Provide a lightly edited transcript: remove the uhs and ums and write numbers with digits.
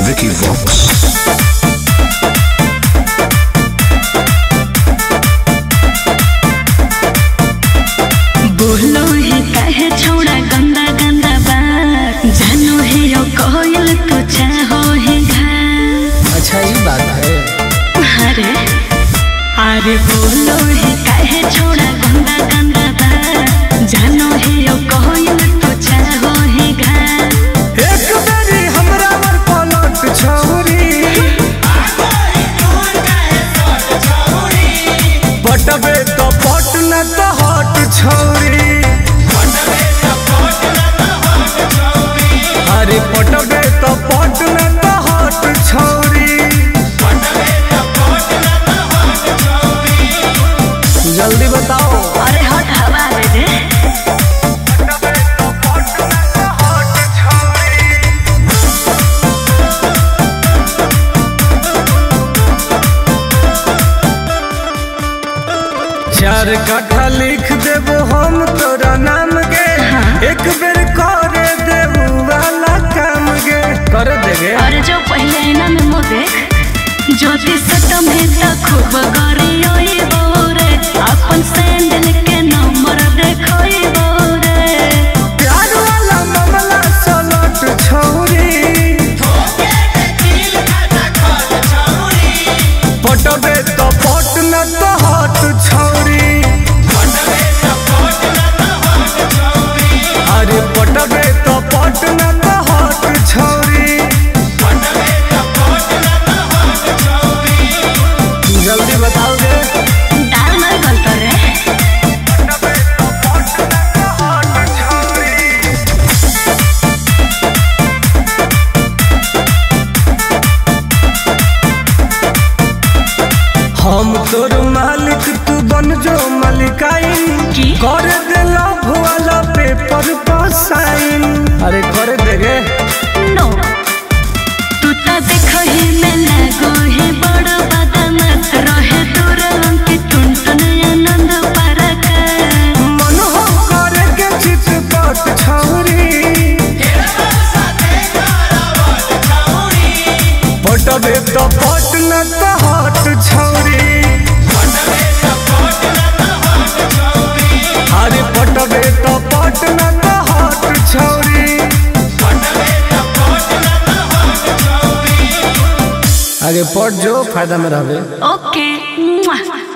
Vicky Vox. बोलो ही कहे छोड़ा गंदा गंदा बात, जानो है यो कोयल तो चाहो है घाट। अच्छा ये बात है। अरे अरे बोलो ही कहे छोड़ा गंदा गंदा बात, जानो है यो कोयल तो चाहो है घाट। एक बारी हमरा वर पलट छौरी, पटबे तो पट न तो हट छौरी। अरे पटबे तो पट न तो हट छौरी। जल्दी बताओ। अरे हट हवा दे दे। चार कट्ठा लिख देबो हम तोरा नाम के, एक बेर करे देबो वाला काम गे। कर देगे। अरे जो पहले ना में मो देख, ज्योति सटम है त खूब गरियोई बोरे, अपन सैंडल के नंबर देखोई बोरे। प्यार वाला मामला सलट छौरी, पटबे तो पट न तो हट छौरी। अरे पटबे तो पट न तो हट छौरी। जल्दी बताओगे। दाल मर गलतो रे। हम तोर मालिक तू बन जो मलिकाइन, की? कर दे लव वाला पेपर पर साइन। अरे कर देगे। नो तू तो देखो ही में लगो है बड़ा बदमाश, रहे दूर अंके टुनटुन आनंद परक। मन हो करे के चितपट छौरी, पटबे तो पट न तो हट छौरी। अरे पटबे तो पट न तो हट छौरी। आगे पट जो फायदा में रहबे। ओके।